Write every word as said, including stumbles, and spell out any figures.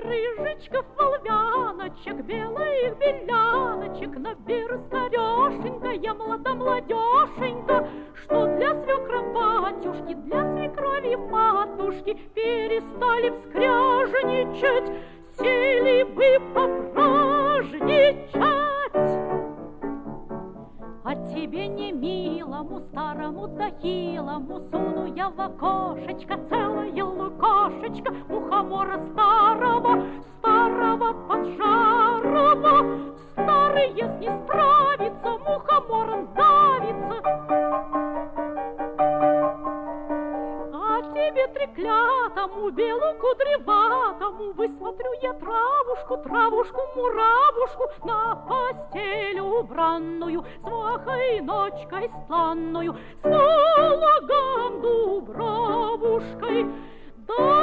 рыжечков, волвяночек, белых беляночек, наберу скорешенько, млада-младешенька, что для свекра батюшки, для свекрови матушки перестали вскряжничать, сели бы попражничать. А тебе не милому, старому да хилому суну я в окошечко целое лукошечко мухомора старого, старого поджарого. Старый, если не справится, мухомором давится. А тебе треклятому, белу кудреватому высмотрю я травушку, травушку, муравушку на постель убранную, с махой ночкой стланную, с пологом дубравушкой. Да